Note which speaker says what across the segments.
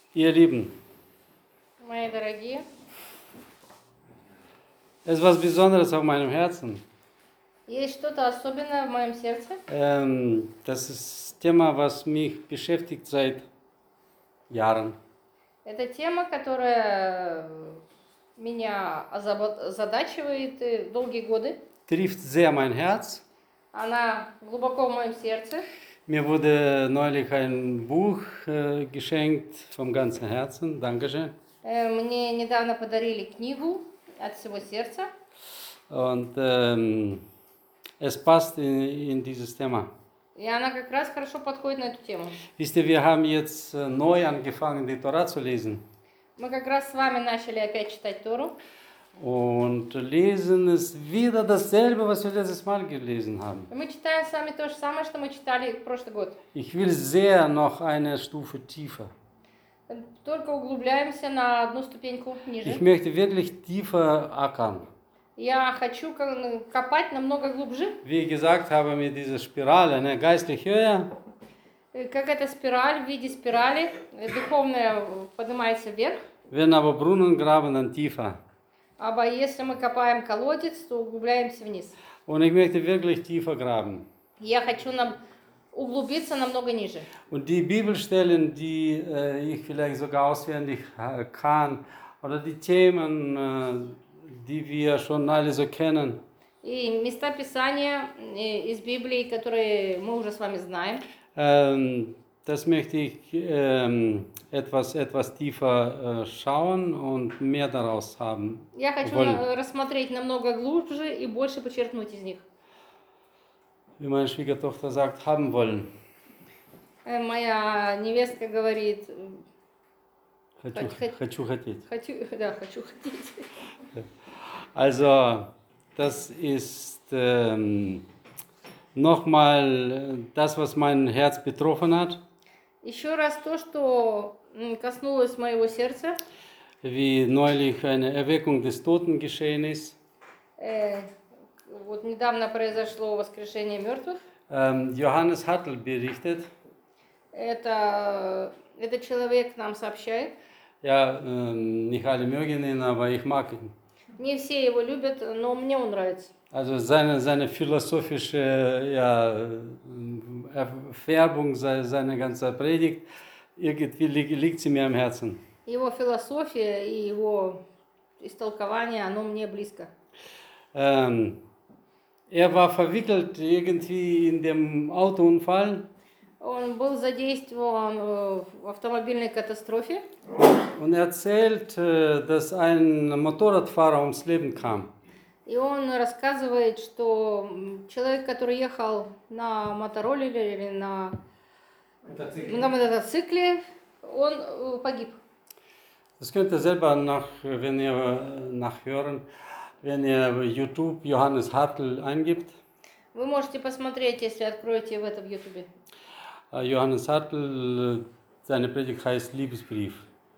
Speaker 1: Ihr Lieben,
Speaker 2: Мои дорогие,
Speaker 1: es ist was Besonderes auf meinem Herzen.
Speaker 2: есть что-то особенное в моем сердце.
Speaker 1: Das ist ein Thema, was mich beschäftigt seit Jahren.
Speaker 2: Это тема, которая меня озадачивает долгие годы.
Speaker 1: Trifft sehr mein Herz.
Speaker 2: Она глубоко в моем сердце.
Speaker 1: Mir wurde neulich ein Buch geschenkt vom ganzen Herzen. Dankeschön.
Speaker 2: Мне недавно подарили книгу от всего сердца.
Speaker 1: Und es passt in dieses Thema.
Speaker 2: И она как раз хорошо подходит на эту тему.
Speaker 1: Wisst ihr, wir haben jetzt neu angefangen, die Tora zu lesen.
Speaker 2: Мы как раз с вами начали опять читать Тору.
Speaker 1: Und lesen ist wieder dasselbe, was wir letztes Mal gelesen haben.
Speaker 2: И мы читаем с вами то же самое, что мы читали в прошлый год.
Speaker 1: Ich will sehr noch eine Stufe tiefer.
Speaker 2: Только углубляемся на одну ступеньку ниже.
Speaker 1: Ich möchte wirklich tiefer ackern.
Speaker 2: Я хочу копать намного глубже.
Speaker 1: Wie ich gesagt habe, mit dieser Spirale, ne, geistlich höher,
Speaker 2: Как эта спираль в виде спирали, духовная поднимается вверх.
Speaker 1: wenn aber Brunnen graben, dann tiefer.
Speaker 2: А если мы копаем колодец, то углубляемся вниз.
Speaker 1: Und ich möchte wirklich tiefer graben.
Speaker 2: Я хочу углубиться намного ниже.
Speaker 1: Und die Bibelstellen, die ich vielleicht sogar auswendig kann, oder die Themen, die wir schon alle so kennen,
Speaker 2: И места Писания из Библии, которые мы уже с вами знаем,
Speaker 1: das möchte ich etwas tiefer schauen und mehr daraus haben
Speaker 2: я хочу
Speaker 1: wollen.
Speaker 2: рассмотреть намного глубже и больше почерпнуть из них.
Speaker 1: Wie meine Schwiegertochter sagt, haben wollen.
Speaker 2: Моя невестка говорит,
Speaker 1: Хочу хотеть.
Speaker 2: хочу хотеть.
Speaker 1: Also, das ist nochmal das, was mein Herz betroffen hat.
Speaker 2: Еще раз то, что коснулось моего сердца.
Speaker 1: Wie neulich eine Erweckung des Toten geschehen ist.
Speaker 2: Вот недавно произошло воскрешение мертвых.
Speaker 1: Johannes Hartl berichtet.
Speaker 2: Этот человек нам сообщает.
Speaker 1: Ja, nicht alle mögen ihn, aber ich mag ihn.
Speaker 2: Не все его любят, но мне он нравится.
Speaker 1: Also seine philosophische Färbung, seine ganze Predigt, irgendwie liegt sie mir am Herzen.
Speaker 2: Его философия и его истолкование, оно мне близко.
Speaker 1: Er war verwickelt irgendwie in dem Autounfall.
Speaker 2: Он был задействован в автомобильной катастрофе.
Speaker 1: Und er erzählt, dass ein Motorradfahrer ums Leben kam.
Speaker 2: И он рассказывает, что человек, который ехал на мотороллере или на мотоцикле, он погиб.
Speaker 1: Das könnt ihr selber wenn ihr nachhören, wenn ihr YouTube Johannes Hartl eingibt.
Speaker 2: Вы можете посмотреть, если откроете это в YouTube.
Speaker 1: Johannes Hartl, seine Predigt heißt Liebesbrief.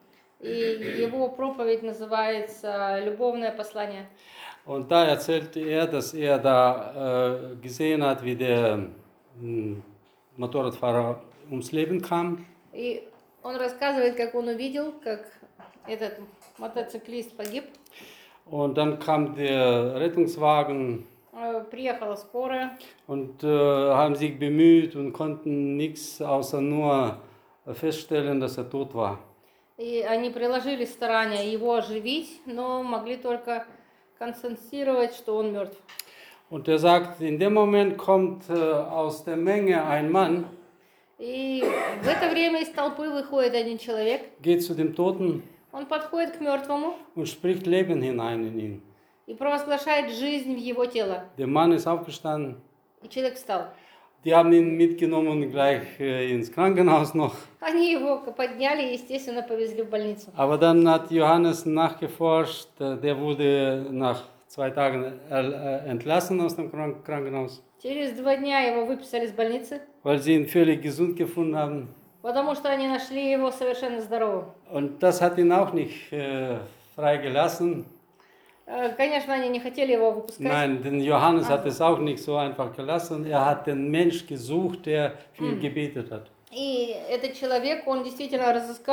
Speaker 2: И его проповедь называется «Любовное послание».
Speaker 1: Und da erzählte er, dass er da gesehen hat, wie der Motorradfahrer ums Leben kam.
Speaker 2: И он рассказывает, как он увидел, как этот мотоциклист погиб.
Speaker 1: Und dann kam der Rettungswagen.
Speaker 2: Приехала скорая.
Speaker 1: Und haben sich bemüht und konnten nichts außer nur feststellen, dass er tot war.
Speaker 2: И они приложили старания его оживить, но могли только констатировать, что он мертв.
Speaker 1: Und er sagt, in dem Moment kommt aus der Menge ein Mann.
Speaker 2: И в это время из толпы выходит один человек.
Speaker 1: Geht zu dem Toten.
Speaker 2: Он подходит к мертвому.
Speaker 1: Und spricht Leben hinein in ihn.
Speaker 2: И провозглашает жизнь в его тело.
Speaker 1: Der Mann ist aufgestanden.
Speaker 2: И человек встал.
Speaker 1: Die haben ihn mitgenommen gleich ins Krankenhaus noch.
Speaker 2: Они его подняли и, естественно, повезли в больницу.
Speaker 1: Aber dann hat Johannes nachgeforscht. Der wurde nach 2 Tagen entlassen aus dem Krankenhaus.
Speaker 2: Через 2 дня его выписали из больницы.
Speaker 1: Weil sie ihn völlig gesund gefunden haben.
Speaker 2: Потому что они нашли его совершенно здоровым.
Speaker 1: Und das hat ihn auch nicht freigelassen.
Speaker 2: Конечно, они не хотели его выпускать.
Speaker 1: Nein, denn Johannes hat es auch nicht so einfach gelassen. Er hat den Mensch gesucht, der für ihn gebetet hat.
Speaker 2: И этот человек, он действительно разыскал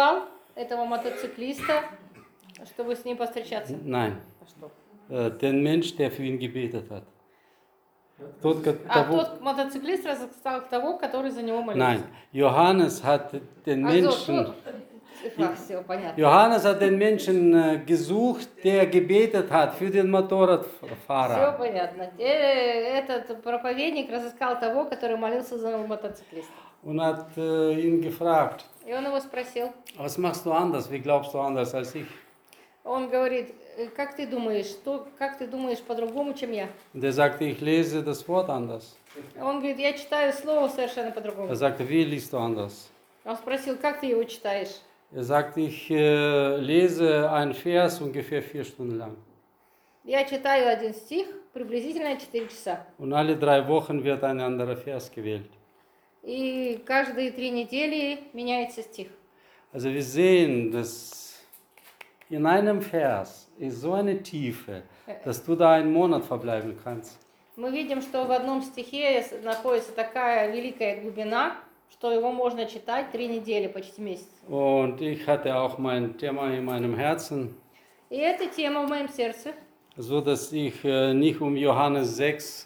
Speaker 2: этого мотоциклиста, чтобы с ним повстречаться.
Speaker 1: Nein,
Speaker 2: А что?
Speaker 1: den Mensch, der für ihn gebetet hat. Tот,
Speaker 2: А
Speaker 1: того-
Speaker 2: тот мотоциклист разыскал того, который за него молился.
Speaker 1: Nein, Johannes hat den Menschen,
Speaker 2: Все понятно.
Speaker 1: Johannes hat den Menschen gesucht, der gebetet hat für den
Speaker 2: Все
Speaker 1: Motorradfahrer.
Speaker 2: понятно. Этот проповедник разыскал того, который молился за мотоциклиста.
Speaker 1: Und hat ihn gefragt,
Speaker 2: И он его спросил.
Speaker 1: was machst du anders, wie glaubst du anders als ich?
Speaker 2: Он говорит, как ты думаешь по-другому, чем я?
Speaker 1: Und er sagte, ich lese das Wort anders.
Speaker 2: Он говорит, я читаю слово совершенно по-другому.
Speaker 1: Er sagte, wie liest du anders?
Speaker 2: Он спросил, как ты его читаешь?
Speaker 1: Er sagte, ich lese einen Vers ungefähr 4 Stunden lang.
Speaker 2: Я читаю один стих приблизительно 4 часа.
Speaker 1: Und alle 3 Wochen wird ein anderer Vers gewählt.
Speaker 2: И каждые 3 недели меняется стих.
Speaker 1: Also wir sehen, dass in einem Vers ist so eine Tiefe, dass du da einen Monat verbleiben kannst.
Speaker 2: Мы видим, что в одном стихе находится такая великая глубина, что его можно читать 3 недели, почти месяц.
Speaker 1: Und ich hatte auch mein Thema in meinem Herzen,
Speaker 2: И эта тема в моем сердце,
Speaker 1: so dass ich nicht um Johannes 6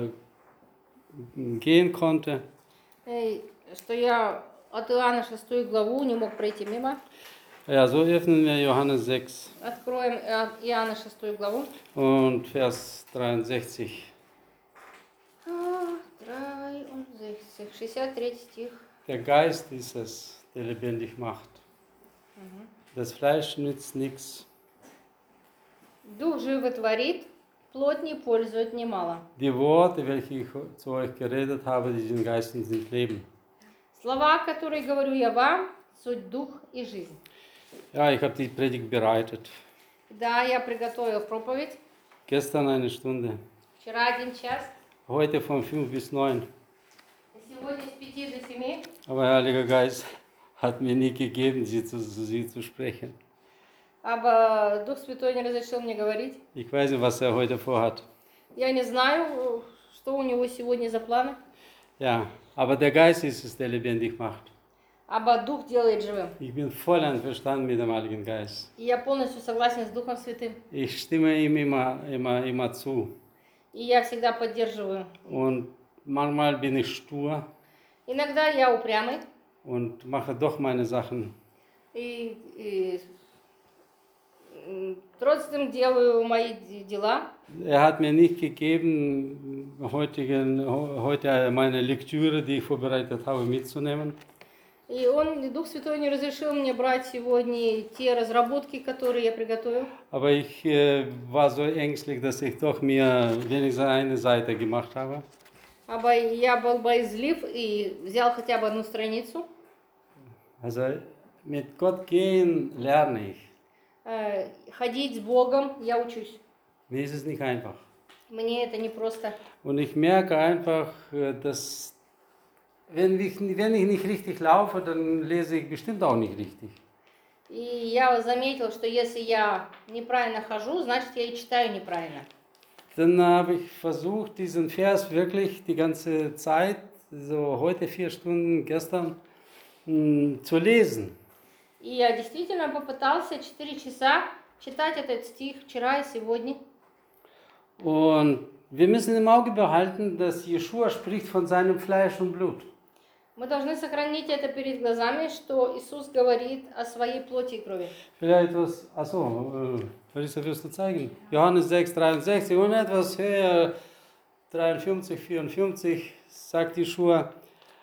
Speaker 1: gehen konnte.
Speaker 2: что я от Иоанна 6 главу не мог пройти мимо.
Speaker 1: Ja, so öffnen wir Johannes 6
Speaker 2: Откроем Иоанна 6 главу.
Speaker 1: und Vers 63.
Speaker 2: 63 стих.
Speaker 1: Der Geist ist es, der lebendig macht. Das Fleisch nützt nichts.
Speaker 2: Дух животворит, плоть не пользует немало.
Speaker 1: Die Worte, welche ich zu euch geredet habe, die sind Geist und sind Leben.
Speaker 2: Слова, которые говорю я вам, суть дух и жизнь.
Speaker 1: Ja, ich habe die Predigt bereitet.
Speaker 2: Да, я приготовил проповедь.
Speaker 1: Gestern eine Stunde,
Speaker 2: Вчера 1 час,
Speaker 1: heute von 5 bis 9.
Speaker 2: сегодня с 5 до 7.
Speaker 1: Aber der Heilige Geist hat mir nie gegeben, sie zu sprechen.
Speaker 2: Aber Дух Святой не разрешил мне говорить.
Speaker 1: Ich weiß nicht, was er heute vorhat.
Speaker 2: Я не знаю, что у него сегодня за планы.
Speaker 1: Ja, aber der Geist ist es, der lebendig macht.
Speaker 2: Або Дух делает живым.
Speaker 1: Ich bin voll einverstanden mit dem Heiligen Geist.
Speaker 2: И я полностью согласен с Духом Святым.
Speaker 1: Ich stimme ihm immer zu.
Speaker 2: И я всегда поддерживаю.
Speaker 1: Und manchmal bin ich stur
Speaker 2: Иногда я упрямый.
Speaker 1: und mache doch meine Sachen.
Speaker 2: И тротzdem делаю мои дела.
Speaker 1: Er hat mir nicht gegeben, heute meine Lektüre, die ich vorbereitet habe, mitzunehmen.
Speaker 2: И Дух Святой не разрешил мне брать сегодня те разработки, которые я приготовил.
Speaker 1: Aber ich war so ängstlich, dass ich doch mir wenigstens eine Seite gemacht habe.
Speaker 2: Або я был боязлив и взял хотя бы одну страницу.
Speaker 1: Also mit Gott gehen lerne ich.
Speaker 2: Ходить с Богом я учусь.
Speaker 1: Mir ist es nicht einfach.
Speaker 2: Мне это не просто.
Speaker 1: Und ich merke einfach, dass wenn ich nicht richtig laufe, dann lese ich bestimmt auch nicht richtig.
Speaker 2: И я заметил, что если я неправильно хожу, значит я и читаю неправильно.
Speaker 1: Dann habe ich versucht, diesen Vers wirklich die ganze Zeit, so heute 4 Stunden, gestern, zu lesen.
Speaker 2: И я действительно попытался 4 часа читать этот стих вчера и сегодня.
Speaker 1: Und wir müssen im Auge behalten, dass Jeschua spricht von seinem Fleisch und Blut.
Speaker 2: Мы должны сохранить это перед глазами, что Иисус говорит о своей плоти и крови.
Speaker 1: Vielleicht etwas, Larissa, wirst du zeigen? Johannes 6, 63 und etwas höher, 53, 54, sagt Jeschua,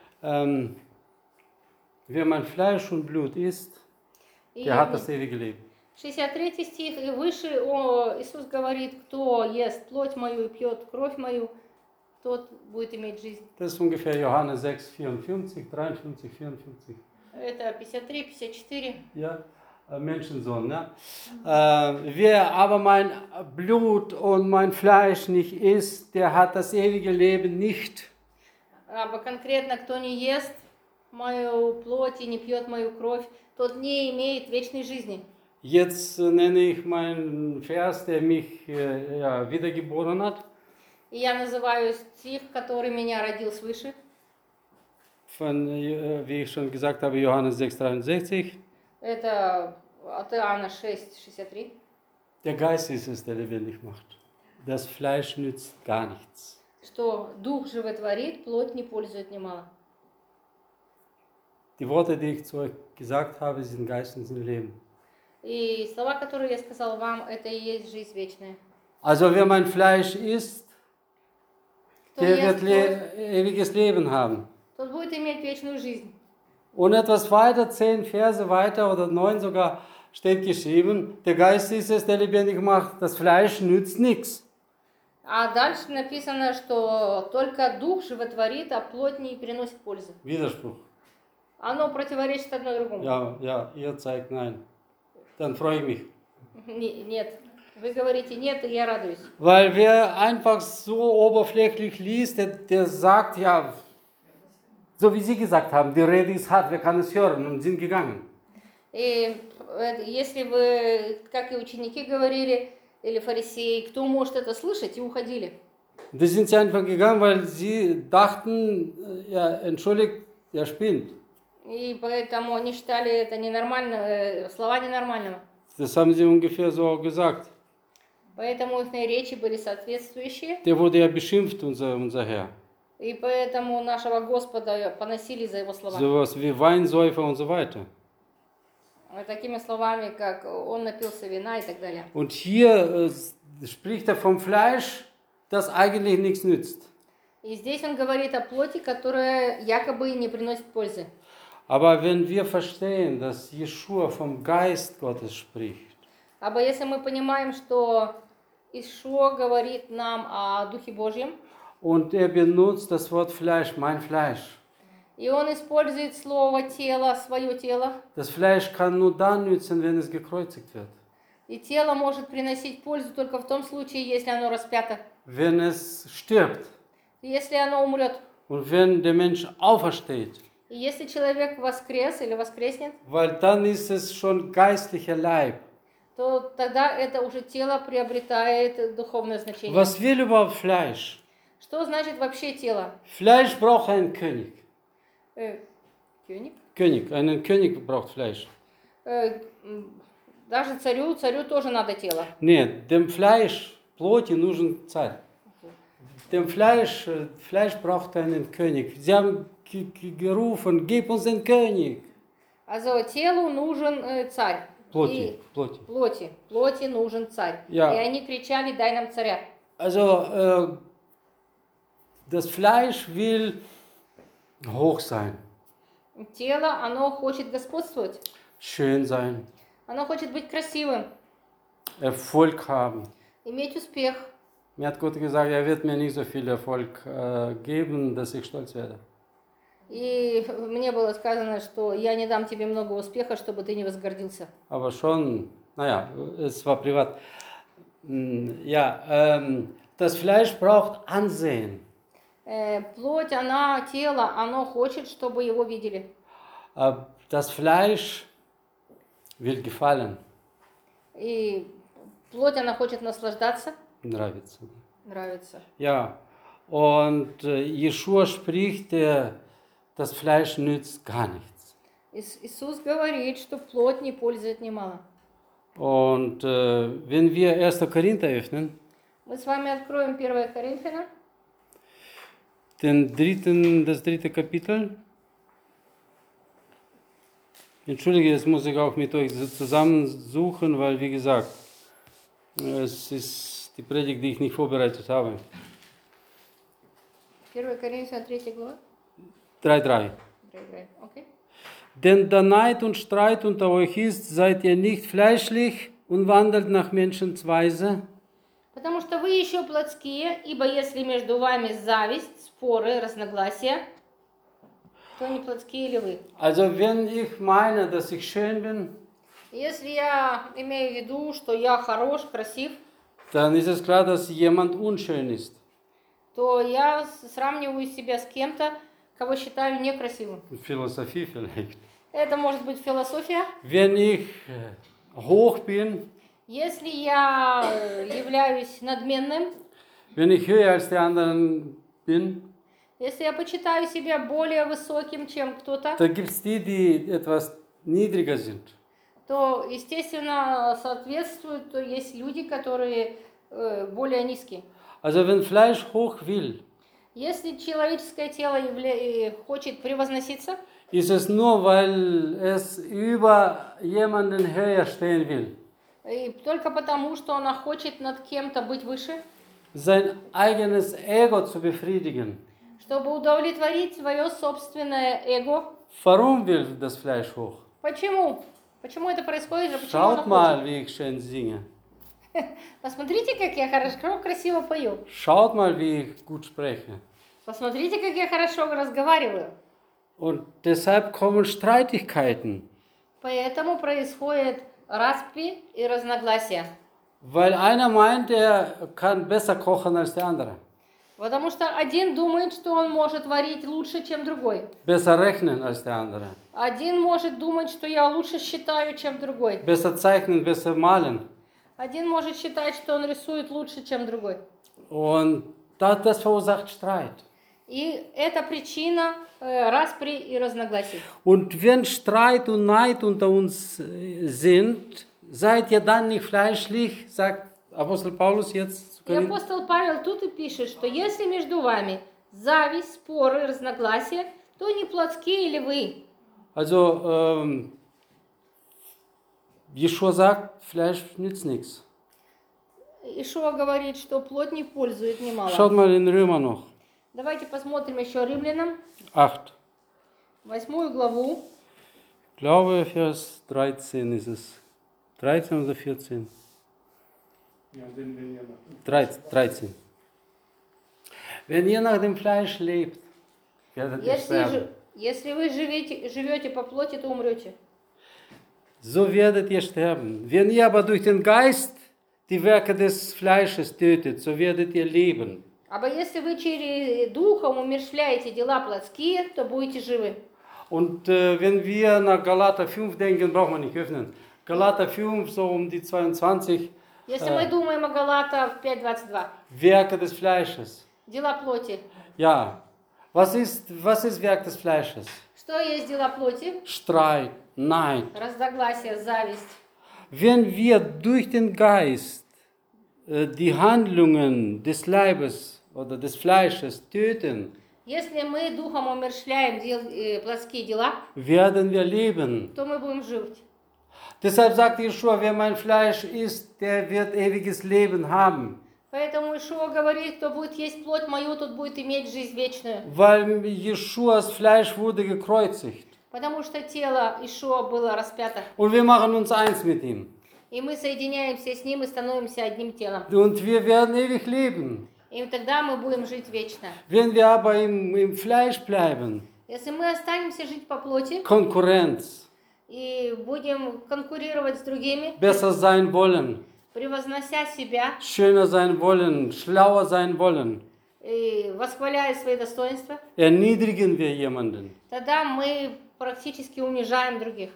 Speaker 1: wer mein Fleisch und Blut isst, der hat das ewige Leben.
Speaker 2: 63 стих и выше Иисус говорит, кто ест плоть мою и пьет кровь мою, тот будет иметь жизнь.
Speaker 1: Das ist ungefähr Johannes 6, 54, 53, 54.
Speaker 2: Это 53, 54.
Speaker 1: Ja, Menschensohn. Ja? Wer aber mein Blut und mein Fleisch nicht isst, der hat das ewige Leben nicht.
Speaker 2: Aber конкретно, кто не ест мою плоть и не пьет мою кровь, тот не имеет вечной жизни.
Speaker 1: Jetzt nenne ich meinen Vers, der mich wiedergeboren hat.
Speaker 2: И я называю стих, который меня родил свыше.
Speaker 1: Von, wie ich schon gesagt habe, Johannes 6, 63.
Speaker 2: Это от Иоанна 6:63.
Speaker 1: Der Geist ist es, der lebendig macht. Das Fleisch nützt gar nichts.
Speaker 2: Что дух животворит, плоть не пользует немало.
Speaker 1: Die Worte, die ich zu euch gesagt habe, sind Geist und sind Leben.
Speaker 2: И слова, которые я сказал вам, это и есть жизнь вечная.
Speaker 1: Also wer mein Fleisch isst,
Speaker 2: Кто
Speaker 1: der
Speaker 2: ест
Speaker 1: wird
Speaker 2: плоть,
Speaker 1: ewiges Leben haben.
Speaker 2: тот будет иметь вечную жизнь.
Speaker 1: Und etwas weiter, 10 Verse weiter oder 9 sogar, steht geschrieben, der Geist ist es, der lebendig macht, das Fleisch nützt nichts.
Speaker 2: А дальше написано, что только дух животворит, а плоть не приносит пользы.
Speaker 1: Widerspruch.
Speaker 2: Оно противоречит одно другому.
Speaker 1: Ja, ihr zeigt nein. Dann freue ich mich.
Speaker 2: Нет. Вы говорите нет, и я радуюсь.
Speaker 1: Weil wer einfach so oberflächlich liest, der sagt ja, so wie Sie gesagt haben, die Rede ist hart, wer kann es hören, und sind gegangen.
Speaker 2: И если вы, как и ученики говорили, или фарисеи, кто может это слышать, и уходили.
Speaker 1: Die sind sie einfach gegangen, weil sie dachten, ja, entschuldigt, er spinnt.
Speaker 2: И поэтому они считали это ненормально, слова ненормального.
Speaker 1: Das haben sie ungefähr so auch gesagt.
Speaker 2: Поэтому их речи были соответствующие.
Speaker 1: Der wurde ja beschimpft, unser Herr.
Speaker 2: И поэтому нашего Господа поносили за его слова.
Speaker 1: Sowas wie Weinsäufer und so weiter.
Speaker 2: Такими словами, как он напился вина и так далее.
Speaker 1: Und hier spricht er vom Fleisch, das eigentlich nichts nützt.
Speaker 2: И здесь он говорит о плоти, которая якобы не приносит пользы.
Speaker 1: Aber wenn wir verstehen, dass Jeschua vom Geist Gottes spricht,
Speaker 2: Aber если мы понимаем, что Ишуа говорит нам о Духе Божьем,
Speaker 1: und er benutzt das Wort Fleisch, mein Fleisch.
Speaker 2: и он использует слово тело, свое тело,
Speaker 1: Das Fleisch kann nur dann nützen, wenn es gekreuzigt wird.
Speaker 2: и тело может приносить пользу только в том случае, если оно распято,
Speaker 1: Wenn es stirbt
Speaker 2: если оно умрет.
Speaker 1: und wenn der Mensch aufersteht,
Speaker 2: И если человек воскрес или воскреснет,
Speaker 1: weil dann ist es schon geistlicher Leib.
Speaker 2: то тогда это уже тело приобретает духовное значение.
Speaker 1: Was will überhaupt Fleisch?
Speaker 2: Что значит вообще тело?
Speaker 1: Fleisch braucht einen König.
Speaker 2: Кёник?
Speaker 1: Einen König braucht Fleisch.
Speaker 2: Даже царю тоже надо тело.
Speaker 1: Нет, dem Fleisch, Плоти нужен Царь. Dem Fleisch braucht einen König. Sie haben gerufen, gib uns den König.
Speaker 2: Also телу нужен царь.
Speaker 1: Плоти.
Speaker 2: Плоти нужен царь.
Speaker 1: Ja.
Speaker 2: И они кричали, дай нам царя.
Speaker 1: Also, das Fleisch will hoch sein,
Speaker 2: Тело, оно хочет господствовать.
Speaker 1: schön sein,
Speaker 2: Оно хочет быть красивым,
Speaker 1: Erfolg haben.
Speaker 2: иметь успех.
Speaker 1: Mir hat Gott gesagt, er wird mir nicht so viel Erfolg geben, dass ich stolz werde.
Speaker 2: И мне было сказано, что я не дам тебе много успеха, чтобы ты не возгордился.
Speaker 1: Aber schon, naja, es war privat. Ja, das Fleisch braucht Ansehen.
Speaker 2: Плоть, тело, оно хочет, чтобы его видели.
Speaker 1: Das Fleisch will gefallen.
Speaker 2: И плоть, она хочет наслаждаться.
Speaker 1: Nравится.
Speaker 2: Нравится.
Speaker 1: Ja, und Jeschua spricht, das Fleisch nützt gar nichts.
Speaker 2: Иисус говорит, что плоть не пользует немало.
Speaker 1: Und wenn wir 1. Korinther öffnen,
Speaker 2: Мы с вами откроем 1 Коринфяна,
Speaker 1: das dritte Kapitel. Entschuldige, das muss ich auch mit euch zusammensuchen, weil, wie gesagt, es ist die Predigt, die ich nicht vorbereitet habe.
Speaker 2: 1 Коринфяна, 3 глава.
Speaker 1: 3,3.
Speaker 2: Okay.
Speaker 1: Denn da Neid und Streit unter euch ist, seid ihr nicht fleischlich und wandelt nach Menschensweise.
Speaker 2: Потому что вы еще плотские, ибо если между вами зависть, споры, разногласия, то не плотские ли вы?
Speaker 1: Also wenn ich meine, dass ich schön bin,
Speaker 2: Если я имею в виду, что я хорош, красив,
Speaker 1: dann ist es klar, dass jemand unschön ist.
Speaker 2: то я сравниваю себя с кем-то, кого считаю некрасивым.
Speaker 1: Philosophie vielleicht.
Speaker 2: Это может быть философия.
Speaker 1: Wenn ich hoch bin,
Speaker 2: Если я являюсь надменным,
Speaker 1: wenn ich höher als die anderen bin,
Speaker 2: если я почитаю себя более высоким, чем кто-то,
Speaker 1: da gibt es die, die etwas niedriger sind.
Speaker 2: то, естественно, соответствует, то есть люди, которые более низкие.
Speaker 1: Also wenn Fleisch hoch will,
Speaker 2: Если человеческое тело хочет превозноситься,
Speaker 1: ist es nur, weil es über jemanden höher stehen will.
Speaker 2: и только потому, что она хочет над кем-то быть выше,
Speaker 1: Sein eigenes Ego zu befriedigen.
Speaker 2: чтобы удовлетворить свое собственное эго.
Speaker 1: Warum will das Fleisch hoch?
Speaker 2: Почему? Почему это происходит? Почему она
Speaker 1: Schaut mal,
Speaker 2: хочет?
Speaker 1: wie ich schön singe.
Speaker 2: Посмотрите, как я хорошо, красиво пою.
Speaker 1: Schaut mal, wie ich gut spreche.
Speaker 2: Посмотрите, как я хорошо разговариваю.
Speaker 1: Und deshalb kommen Streitigkeiten,
Speaker 2: Поэтому происходят распри и разногласия.
Speaker 1: weil einer meint, er kann besser kochen als der andere,
Speaker 2: Потому что один думает, что он может варить лучше, чем другой.
Speaker 1: besser rechnen als der andere,
Speaker 2: Один может думать, что я лучше считаю, чем другой.
Speaker 1: besser zeichnen, besser malen.
Speaker 2: Один может считать, что он рисует лучше, чем другой.
Speaker 1: Und das verursacht Streit.
Speaker 2: И это причина распри и разногласий.
Speaker 1: Und wenn Streit und Neid unter uns sind, seid ihr dann nicht fleischlich, sagt Apostel Paulus jetzt zu
Speaker 2: И
Speaker 1: Korinth.
Speaker 2: апостол Павел тут и пишет, что если между вами зависть, споры, разногласия, то не плотские ли вы?
Speaker 1: Also, Jeschua sagt, Fleisch nützt nichts.
Speaker 2: Ишуа говорит, что плоть не пользует немало.
Speaker 1: Schaut mal in Römer noch.
Speaker 2: Давайте посмотрим еще Римлянам,
Speaker 1: 8.
Speaker 2: 8 главу,
Speaker 1: Ich glaube, Vers 13 ist es. 13 oder 14? 13. Wenn ihr nach dem Fleisch lebt, werdet ihr sterben.
Speaker 2: Если вы живете по плоти, то умрете.
Speaker 1: So werdet ihr sterben. Wenn ihr aber durch den Geist die Werke des Fleisches tötet, so werdet ihr leben.
Speaker 2: Aber если вы через духом умерщвляете дела плотские, то будете живы.
Speaker 1: Und wenn wir nach Galater 5 denken, braucht man nicht öffnen. Galater 5, so um die 22,
Speaker 2: Если мы думаем о Галатах 5:22,
Speaker 1: Werke des Fleisches.
Speaker 2: дела плоти.
Speaker 1: Ja, was ist Werk des Fleisches?
Speaker 2: Что есть дела плоти?
Speaker 1: Streit, Neid.
Speaker 2: Разногласия, зависть.
Speaker 1: Wenn wir durch den Geist die Handlungen des Leibes oder des Fleisches töten,
Speaker 2: Если мы духом умерщвляем плотские дела,
Speaker 1: werden wir leben.
Speaker 2: то мы будем жить.
Speaker 1: Deshalb sagt Jeschua, wer mein Fleisch isst, der wird ewiges Leben haben.
Speaker 2: Поэтому Ишуа говорит, кто будет есть плоть мою, тот будет иметь жизнь вечную.
Speaker 1: Weil Jeschuas Fleisch wurde gekreuzigt.
Speaker 2: Потому что тело Ишуа было распято.
Speaker 1: Und wir machen uns eins mit ihm.
Speaker 2: И мы соединяемся с ним и становимся одним телом.
Speaker 1: Und wir werden ewig leben.
Speaker 2: И тогда мы будем жить вечно.
Speaker 1: Wenn wir aber im Fleisch bleiben,
Speaker 2: Если мы останемся жить по плоти
Speaker 1: Konkurrenz,
Speaker 2: и будем конкурировать с другими,
Speaker 1: besser sein wollen,
Speaker 2: превознося себя
Speaker 1: schöner sein wollen, schlauer sein wollen,
Speaker 2: и восхваляя свои достоинства,
Speaker 1: erniedrigen wir jemanden.
Speaker 2: тогда мы практически унижаем других.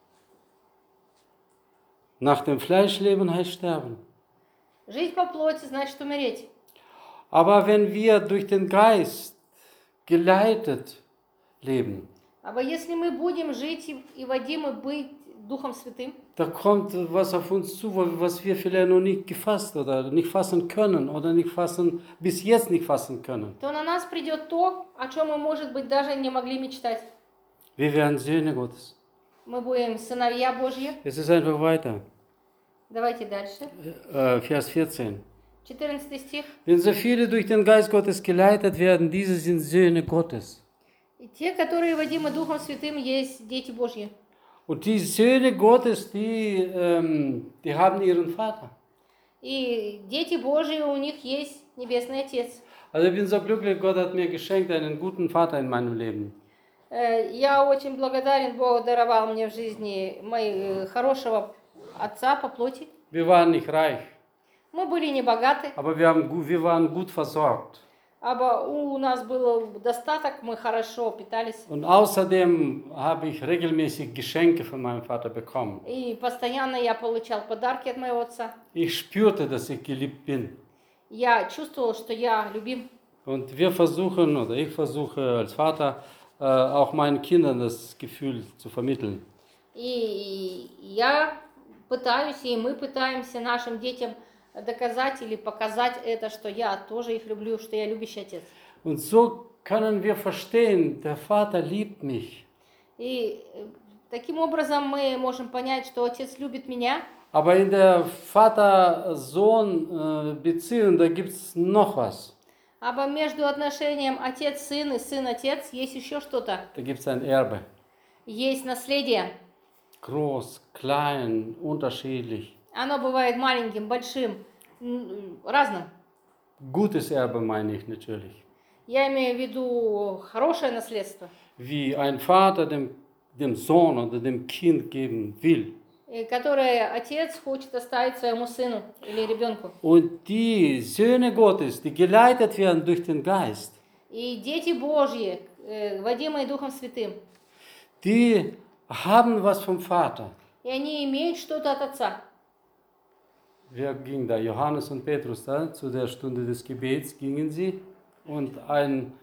Speaker 1: Nach dem Fleisch leben heißt sterben.
Speaker 2: Жить по плоти значит умереть.
Speaker 1: Aber wenn wir durch den Geist geleitet leben,
Speaker 2: Aber если мы будем жить и водимы быть Духом Святым,
Speaker 1: da kommt was auf uns zu, was wir vielleicht noch nicht gefasst oder nicht fassen können oder bis jetzt nicht fassen können.
Speaker 2: то на нас придет то, о чем мы, может быть, даже не могли мечтать.
Speaker 1: Wir werden Söhne Gottes.
Speaker 2: Мы будем сыновья Божьи.
Speaker 1: Es ist einfach weiter.
Speaker 2: Давайте дальше.
Speaker 1: Vers 14.
Speaker 2: 14 стих.
Speaker 1: Denn so viele durch den Geist Gottes geleitet werden, diese sind Söhne Gottes.
Speaker 2: И те, которые водимы Духом Святым, есть дети Божьи.
Speaker 1: Und die Söhne Gottes, die haben ihren Vater.
Speaker 2: И дети Божьи, у них есть Небесный Отец.
Speaker 1: Also ich bin so glücklich, Gott hat mir geschenkt einen guten Vater in meinem Leben.
Speaker 2: Я очень благодарен, Бог даровал мне в жизни хорошего отца по плоти.
Speaker 1: Wir waren nicht reich,
Speaker 2: Мы были не богаты,
Speaker 1: aber wir waren gut versorgt.
Speaker 2: aber у нас был достаток, мы хорошо питались.
Speaker 1: Und außerdem habe ich regelmäßig Geschenke von meinem Vater bekommen.
Speaker 2: И постоянно я получал подарки от моего отца.
Speaker 1: Ich spürte, dass ich geliebt bin.
Speaker 2: Я чувствовал, что я любим.
Speaker 1: Und ich versuche als Vater auch meinen Kindern das Gefühl zu vermitteln.
Speaker 2: И я пытаюсь, и мы пытаемся нашим детям доказать или показать это, что я тоже их люблю, что я любящий отец.
Speaker 1: Und so können wir verstehen, der Vater liebt mich.
Speaker 2: И таким образом мы можем понять, что отец любит меня.
Speaker 1: Aber in der Vater-Sohn-Beziehung, da gibt es noch was.
Speaker 2: Aber между отношением отец-сын и сын-отец есть еще что-то.
Speaker 1: Da gibt es ein Erbe.
Speaker 2: Есть наследие.
Speaker 1: Groß, klein, unterschiedlich.
Speaker 2: Оно бывает маленьким, большим, разным.
Speaker 1: Gutes Erbe meine ich natürlich.
Speaker 2: Я имею в виду хорошее наследство,
Speaker 1: Wie ein Vater dem Sohn oder dem Kind geben will.
Speaker 2: которое отец хочет оставить своему сыну или ребенку.
Speaker 1: Und die Söhne Gottes, die geleitet werden durch den Geist,
Speaker 2: И дети Божьи, водимые Духом Святым,
Speaker 1: die haben was vom Vater.
Speaker 2: и они имеют что-то от отца.
Speaker 1: Wer ging da? Johannes und Petrus da? Zu der Stunde des Gebets gingen sie und ein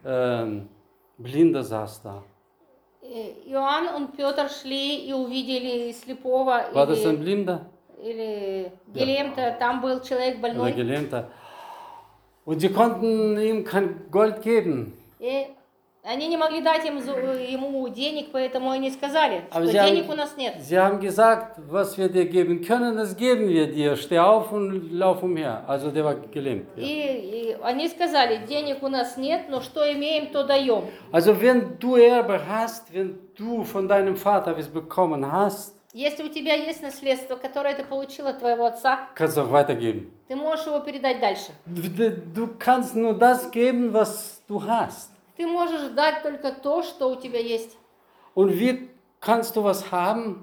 Speaker 1: Blinder saß da.
Speaker 2: Иоанн и Петр шли и увидели слепого
Speaker 1: War das ein Blinder?
Speaker 2: или Гелем-то, там был человек
Speaker 1: Oder
Speaker 2: больной.
Speaker 1: Gelähmter? Und sie konnten ihm kein Gold geben.
Speaker 2: И они не могли дать ему денег, поэтому они сказали,
Speaker 1: Aber
Speaker 2: что денег у нас нет.
Speaker 1: sie haben gesagt, was wir dir geben können, das geben wir dir. Steh auf und lauf umher. Also der war gelähmt. Ja.
Speaker 2: И они сказали, денег у нас нет, но что имеем, то даем.
Speaker 1: Also wenn du Erbe hast, wenn du von deinem Vater was bekommen hast,
Speaker 2: Если у тебя есть наследство, которое ты получил от твоего отца,
Speaker 1: kannst du auch weitergeben.
Speaker 2: ты можешь его передать дальше.
Speaker 1: Du kannst nur das geben, was du hast.
Speaker 2: Ты можешь дать только то, что у тебя есть.
Speaker 1: Und wie kannst du was haben?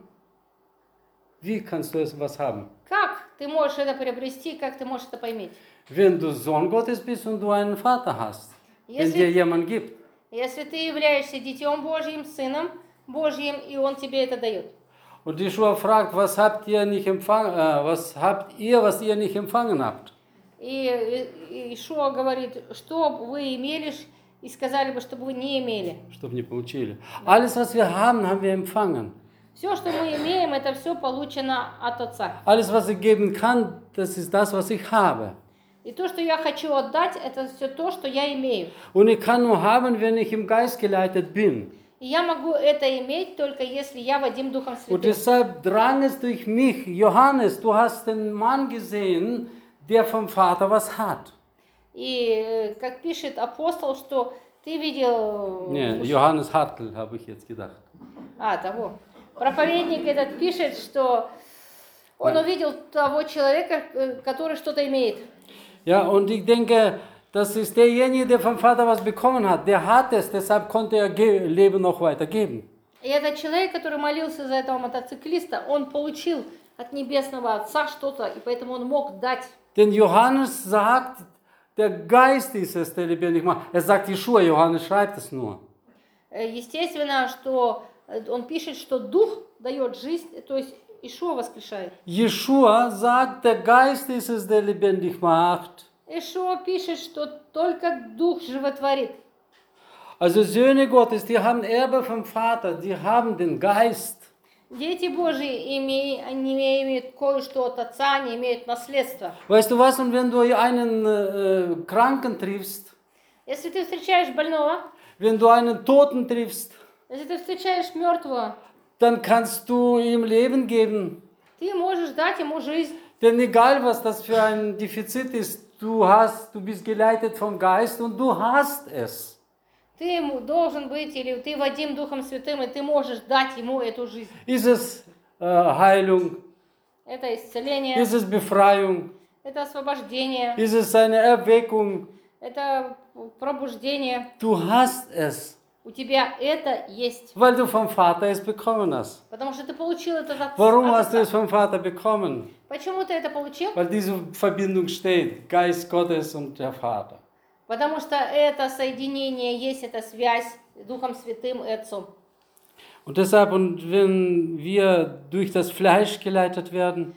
Speaker 1: Wie kannst du was haben?
Speaker 2: Как ты можешь это приобрести, как ты можешь это поиметь?
Speaker 1: Wenn du Sohn Gottes bist und du einen Vater hast, wenn dir
Speaker 2: Если,
Speaker 1: jemand gibt.
Speaker 2: если ты являешься детем Божьим, сыном Божьим, и он тебе это дает.
Speaker 1: Und Jeschua fragt, was habt ihr nicht empfangen, was ihr nicht empfangen habt?
Speaker 2: И Ишуа говорит, что вы имели, и сказали бы, чтобы вы не имели.
Speaker 1: Чтобы не получили. Alles, was wir haben wir empfangen.
Speaker 2: Все, что мы имеем, это все получено от Отца.
Speaker 1: Alles, was ich geben kann, das ist das, was ich habe.
Speaker 2: И то, что я хочу отдать, это все то, что я имею.
Speaker 1: Und ich kann nur haben, wenn ich im Geist geleitet bin.
Speaker 2: И я могу это иметь только если я водим Духом
Speaker 1: Und
Speaker 2: Святым.
Speaker 1: deshalb drang es durch mich, Johannes, du hast den Mann gesehen, der vom Vater was hat.
Speaker 2: И как пишет апостол, что ты видел...
Speaker 1: Nee, Johannes Hartl, habe ich jetzt gedacht.
Speaker 2: Того. Проповедник этот пишет, что он увидел того человека, который что-то имеет.
Speaker 1: Ja, und ich denke, das ist derjenige, der vom Vater was bekommen hat. Der hat es, deshalb konnte er Leben noch weitergeben.
Speaker 2: И этот человек, который молился за этого мотоциклиста, он получил от Небесного Отца что-то, и поэтому он мог дать.
Speaker 1: Denn Johannes sagt, der Geist ist es, der lebendig macht. Er sagt Jeschua, Johannes schreibt es nur.
Speaker 2: Естественно, что он пишет, что Дух дает жизнь, то есть Ишуа воскрешает.
Speaker 1: Jeschua sagt, der Geist ist es, der lebendig macht.
Speaker 2: Ишуа пишет, что только Дух животворит.
Speaker 1: Also Söhne Gottes, die haben Erbe vom Vater, die haben den Geist.
Speaker 2: Дети Божьи они имеют кое-что от Отца, они имеют наследство.
Speaker 1: Weißt du was, und wenn du einen Kranken triffst,
Speaker 2: Если ты встречаешь больного,
Speaker 1: wenn du einen Toten triffst,
Speaker 2: если ты встречаешь мертвого,
Speaker 1: dann kannst du ihm Leben geben.
Speaker 2: ты можешь дать ему жизнь.
Speaker 1: Denn egal, was das für ein Defizit ist, du bist geleitet vom Geist und du hast es.
Speaker 2: Ты ему должен быть, или ты водим Духом Святым, и ты можешь дать ему эту жизнь.
Speaker 1: Ist es Heilung?
Speaker 2: Это исцеление,
Speaker 1: Ist es Befreiung?
Speaker 2: это освобождение,
Speaker 1: Ist es eine Erweckung?
Speaker 2: это пробуждение.
Speaker 1: Du hast es,
Speaker 2: У тебя это есть.
Speaker 1: weil du vom Vater es bekommen hast.
Speaker 2: Потому что ты получил это от
Speaker 1: Warum hast du es
Speaker 2: Отца.
Speaker 1: vom Vater bekommen?
Speaker 2: Почему ты это получил?
Speaker 1: Weil diese Verbindung steht, Geist Gottes und der Vater.
Speaker 2: Потому что это соединение есть, эта связь с Духом Святым и Отцом.
Speaker 1: Und deshalb, und wenn wir durch das Fleisch geleitet werden,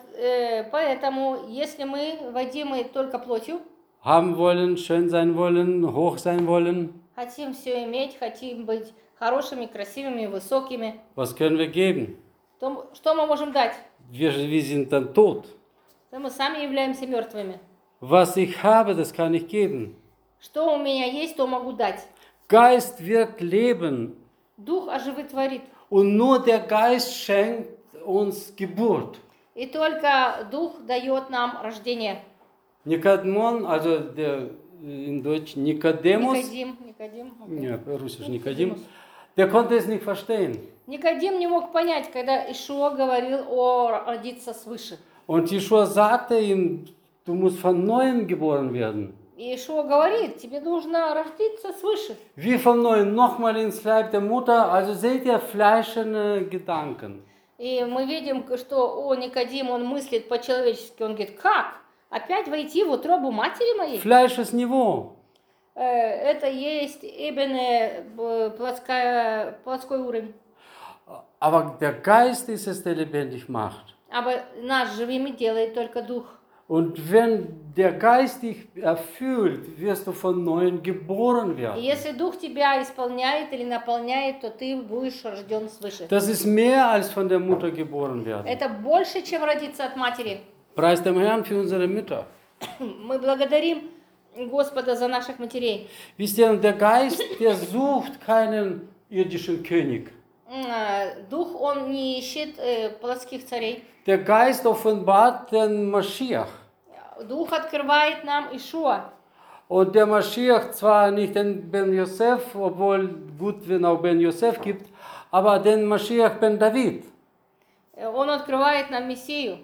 Speaker 2: Поэтому, если мы водимы только плотью,
Speaker 1: haben wollen, schön sein wollen, hoch sein wollen,
Speaker 2: хотим все иметь, хотим быть хорошими, красивыми, высокими.
Speaker 1: Was können wir geben?
Speaker 2: Что мы можем дать?
Speaker 1: Wir sind dann tot.
Speaker 2: То мы сами являемся мертвыми.
Speaker 1: Was ich habe, das kann ich geben.
Speaker 2: Что у меня есть, то могу дать.
Speaker 1: Geist wirkt Leben.
Speaker 2: Дух оживотворит.
Speaker 1: Und nur der Geist schenkt uns Geburt.
Speaker 2: И только Дух дает нам рождение.
Speaker 1: Nikodemon, also der in Deutsch Nikodemus,
Speaker 2: Никодим.
Speaker 1: ja, russisch Nikodim, der konnte es nicht verstehen.
Speaker 2: Никодим не мог понять, когда Ишуа говорил о родиться свыше.
Speaker 1: Und Jeschua sagte ihm, du musst von neuem geboren werden.
Speaker 2: И Ишуа говорит, тебе нужно родиться свыше.
Speaker 1: Wie von neuem, nochmal ins Leib der Mutter, also seht ihr fleischende Gedanken.
Speaker 2: И мы видим, что Никодим, он мыслит по-человечески. Он говорит, как? Опять войти в утробу матери моей?
Speaker 1: Fleisch ist Niveau.
Speaker 2: Это есть именно плотской уровень.
Speaker 1: Aber der Geist ist es, der lebendig macht.
Speaker 2: Aber нас живыми делает только Дух.
Speaker 1: Und wenn der Geist dich erfüllt, wirst du von neuem geboren
Speaker 2: И
Speaker 1: werden.
Speaker 2: если Дух тебя исполняет или наполняет, то ты будешь рожден свыше.
Speaker 1: Das ist mehr als von der Mutter geboren werden.
Speaker 2: Это больше, чем родиться от матери.
Speaker 1: Preis dem Herrn für unsere Mütter.
Speaker 2: Мы благодарим Господа за наших матерей.
Speaker 1: Wisst ihr, der Geist, der sucht keinen irdischen König.
Speaker 2: Дух, он не ищет плотских царей.
Speaker 1: Der Geist offenbart den Maschiach.
Speaker 2: Дух открывает нам Ишуа.
Speaker 1: Und der Maschiach zwar nicht den Ben Yosef, obwohl gut, wenn auch Ben Yosef gibt, aber den Maschiach Ben David.
Speaker 2: Он открывает нам Мессию,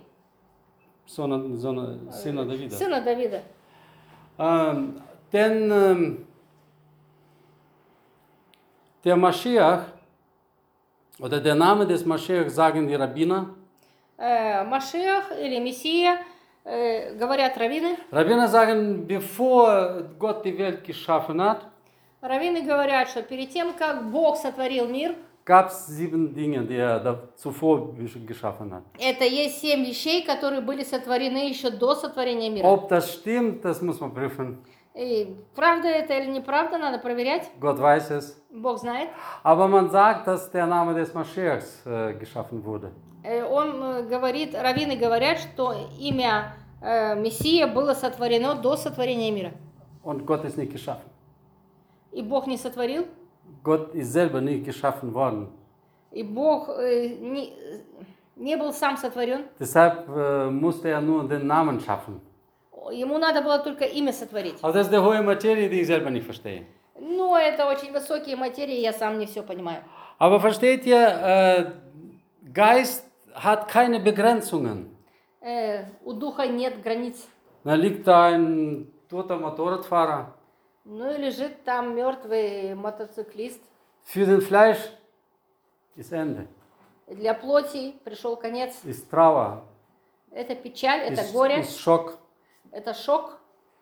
Speaker 1: Сына Давида.
Speaker 2: сына Давида.
Speaker 1: Denn der Maschiach, oder der Name des Maschiach, sagen die Rabbiner.
Speaker 2: Машиах или Мессия, говорят раввины.
Speaker 1: Rabbiner sagen, bevor Gott die Welt geschaffen hat,
Speaker 2: Раввины говорят, что перед тем, как Бог сотворил мир,
Speaker 1: gab es 7 Dinge, die er zuvor geschaffen hat.
Speaker 2: это есть 7 вещей, которые были сотворены еще до сотворения мира.
Speaker 1: Ob das stimmt, das muss man prüfen.
Speaker 2: И правда это или неправда, надо проверять.
Speaker 1: Gott weiß es.
Speaker 2: Бог знает.
Speaker 1: Aber man sagt, dass der Name des Maschiachs geschaffen wurde.
Speaker 2: Он говорит, раввины говорят, что имя Мессия было сотворено до сотворения мира.
Speaker 1: Und Gott ist nicht geschaffen.
Speaker 2: И Бог не сотворил.
Speaker 1: Gott ist selber nicht geschaffen worden.
Speaker 2: И Бог не был сам сотворен.
Speaker 1: Deshalb musste er nur den Namen schaffen.
Speaker 2: Ему надо было только имя сотворить.
Speaker 1: Aber das ist eine hohe Materie, die ich selber nicht verstehe.
Speaker 2: Но это очень высокие материи, я сам не все понимаю.
Speaker 1: Aber versteht ihr, Geist hat keine Begrenzungen.
Speaker 2: У духа нет границ.
Speaker 1: Da liegt da ein toter Motorradfahrer.
Speaker 2: Ну и лежит там мертвый мотоциклист.
Speaker 1: Für den Fleisch ist Ende.
Speaker 2: Для плоти пришел конец.
Speaker 1: Ist Trauer.
Speaker 2: Это печаль, это горе,
Speaker 1: Ist Schock.
Speaker 2: это шок.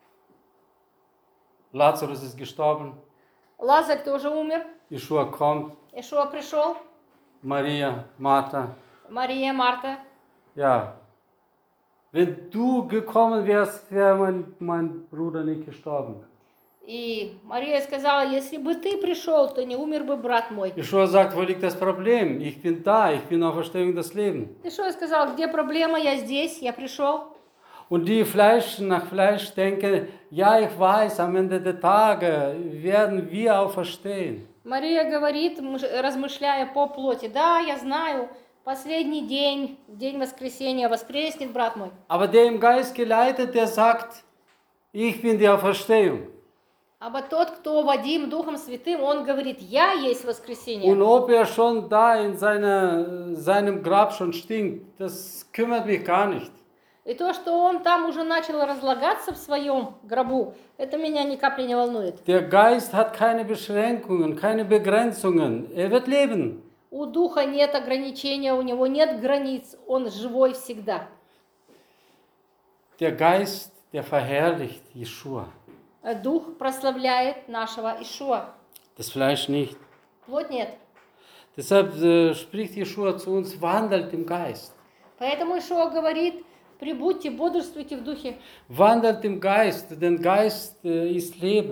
Speaker 1: Lazarus ist gestorben.
Speaker 2: Лазарь тоже умер.
Speaker 1: Jeschua kommt.
Speaker 2: Ишуа пришел.
Speaker 1: Maria, Martha.
Speaker 2: Мария, Марта.
Speaker 1: Ja. Wenn du gekommen wärst, wäre mein Bruder nicht gestorben.
Speaker 2: И Мария сказала, если бы ты пришел, то не умер бы брат мой.
Speaker 1: Jeschua sagt, wo liegt das Problem? Ich bin da, ich bin Auferstehung des Lebens.
Speaker 2: Ишуа сказал, где проблема, я здесь, я пришел.
Speaker 1: Und die nach Fleisch denken, ja, ich weiß, am Ende der Tage werden wir auferstehen.
Speaker 2: Мария говорит, размышляя по плоти, да, я знаю, последний день, день воскресения, воскреснет брат мой.
Speaker 1: Aber der im Geist geleitet, der sagt, ich bin die Auferstehung.
Speaker 2: А тот, кто водим Духом Святым, он говорит, я есть воскресение.
Speaker 1: Und ob er schon da in seinem Grab schon stinkt, das kümmert mich gar nicht.
Speaker 2: И то, что он там уже начал разлагаться в своем гробу, это меня ни капли не волнует.
Speaker 1: Der Geist hat keine Beschränkungen, keine Begrenzungen. Er wird leben.
Speaker 2: У Духа нет ограничения, у него нет границ, он живой всегда.
Speaker 1: Der Geist, der verherrlicht Jeschua.
Speaker 2: Дух прославляет нашего Ишуа.
Speaker 1: Das Fleisch nicht.
Speaker 2: Плоть нет.
Speaker 1: Deshalb spricht Jeschua zu uns, wandelt im Geist.
Speaker 2: Поэтому Ишуа говорит, прибудьте, бодрствуйте в Духе.
Speaker 1: Wandelt im Geist, denn Geist ist Leben.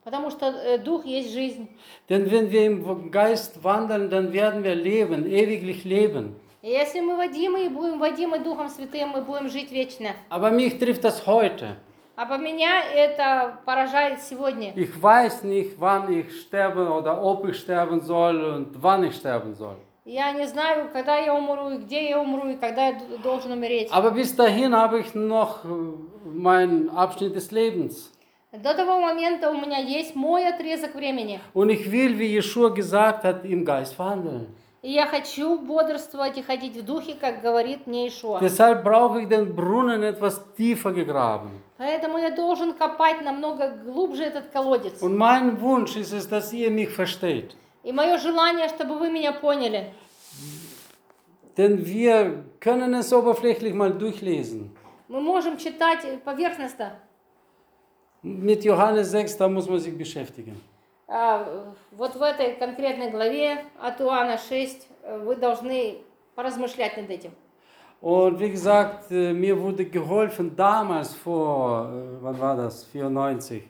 Speaker 2: Потому что дух есть жизнь.
Speaker 1: Denn wenn wir im Geist wandeln, dann werden wir leben, ewiglich leben.
Speaker 2: И если мы водимы и будем водимы Духом Святым, мы будем жить вечно.
Speaker 1: Aber mich trifft das heute.
Speaker 2: А по меня это поражает сегодня.
Speaker 1: Ich weiß nicht, wann ich sterben oder ob ich sterben soll und wann ich sterben soll.
Speaker 2: Я не знаю, когда я умру, и где я умру, и когда я должен умереть.
Speaker 1: Aber bis dahin habe ich noch meinen Abschnitt des Lebens.
Speaker 2: До того момента у меня есть мой отрезок времени.
Speaker 1: Und ich will, wie Jeschua gesagt hat, im Geist wandeln.
Speaker 2: И я хочу бодрствовать и ходить в духе, как говорит мне Ишуа.
Speaker 1: Deshalb brauche ich den Brunnen etwas tiefer gegraben.
Speaker 2: Поэтому я должен копать намного глубже этот колодец.
Speaker 1: Und mein Wunsch ist es, dass ihr mich versteht.
Speaker 2: И мое желание, чтобы вы меня поняли.
Speaker 1: Denn wir können es oberflächlich mal durchlesen.
Speaker 2: Мы можем читать поверхностно.
Speaker 1: Mit Johannes 6, da muss man sich beschäftigen.
Speaker 2: Вот в этой конкретной главе от Иоанна 6 вы должны поразмышлять над этим.
Speaker 1: Und wie gesagt, mir wurde geholfen damals wann war das? 94.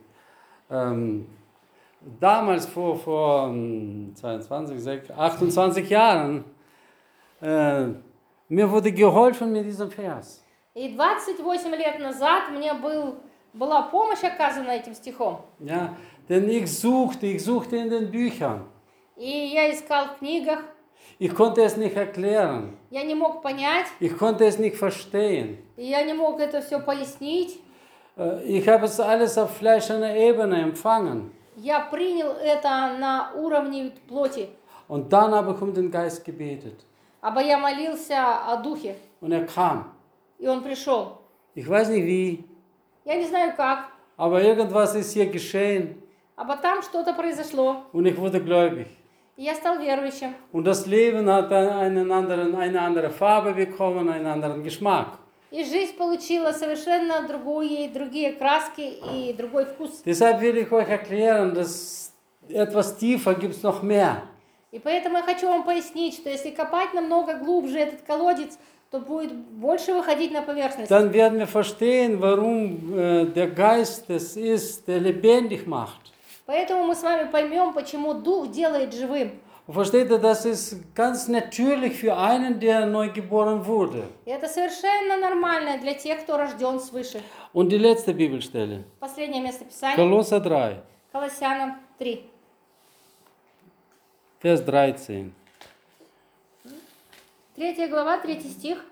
Speaker 1: Damals vor 28 Jahren, mir wurde geholfen mit diesem Vers.
Speaker 2: И 28 лет назад мне была помощь оказана этим стихом.
Speaker 1: Ja, denn ich suchte in den Büchern.
Speaker 2: И я искал в книгах.
Speaker 1: Ich konnte es nicht erklären.
Speaker 2: Я не мог понять.
Speaker 1: Ich konnte es nicht verstehen.
Speaker 2: И я не мог это все пояснить.
Speaker 1: Ich habe es alles auf fleischerner Ebene empfangen.
Speaker 2: Я принял это на уровне плоти.
Speaker 1: Und dann habe ich um den Geist gebetet.
Speaker 2: Aber я молился о духе.
Speaker 1: Und er kam.
Speaker 2: И он пришел.
Speaker 1: Ich weiß nicht wie,
Speaker 2: Я не знаю как.
Speaker 1: aber irgendwas ist hier geschehen.
Speaker 2: Aber там что-то произошло.
Speaker 1: Und ich wurde gläubig.
Speaker 2: И я стал верующим.
Speaker 1: Und das Leben hat eine andere Farbe bekommen, einen anderen Geschmack.
Speaker 2: И жизнь получила совершенно другие краски и другой вкус.
Speaker 1: Deshalb will ich euch erklären, dass etwas tiefer gibt es noch mehr.
Speaker 2: И поэтому я хочу вам пояснить, что если копать намного глубже этот колодец, то будет больше выходить на поверхность.
Speaker 1: Dann werden wir verstehen, warum der Geist es ist, der lebendig macht.
Speaker 2: Поэтому мы с вами поймем, почему Дух делает живым.
Speaker 1: Und versteht ihr, das ist ganz natürlich für einen, der neu geboren wurde.
Speaker 2: И это совершенно нормально для тех, кто рожден свыше.
Speaker 1: Und die letzte Bibelstelle,
Speaker 2: Последнее место Писания.
Speaker 1: Kolosser 3,
Speaker 2: Колоссянам 3.
Speaker 1: Vers 13.
Speaker 2: 3 глава, 3 стих.